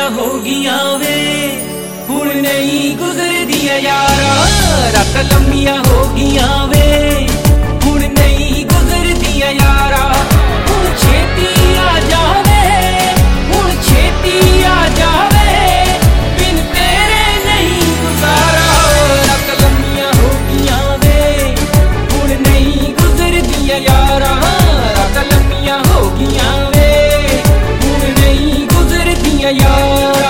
लम्मियां हो गियां वे हुण नहीं गुजरदियां यारा। रात लम्मियां हो गियां वे हुण नहीं गुजरदियां यारा। हुण छेती आ जावे, हुण छेती आ जावे, बिन तेरे नहीं गुजारा। रात लम्मियां हो गियां वे हुण नहीं गुजरदियां यारा। रात लम्मियां हो गियां वे हुण नहीं गुजरदियां यारा।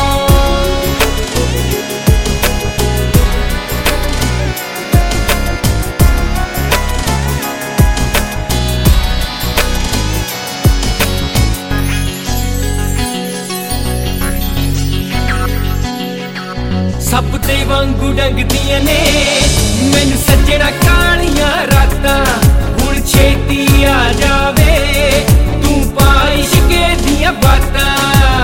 सप ते वांगू डंगदियां ने मैनू सजना कालियां रातां। हुण छेती आ जावे तू पाई इश्के दियां बातां।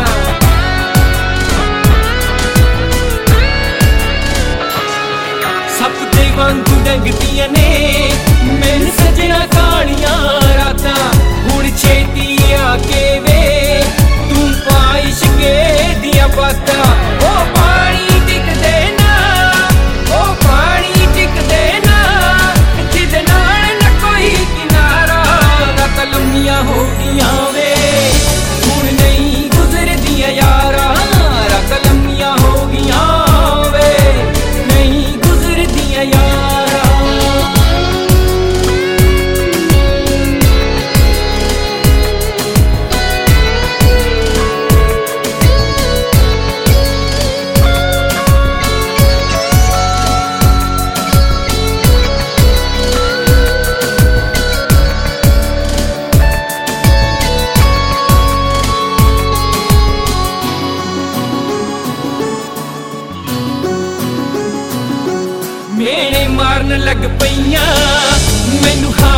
सप ते वांगू डंगदियां ने मैनू सजना कालियां रातां। हुण छेती आके वे तू पाई इश्के दियां बातां। ओ पानी हो गियां वे हुण नहीं गुजरदियां यारा। रात लम्मियां हो गियां वे नहीं गुजरदियां यारा। मेरे मारन लग पईयां मैनू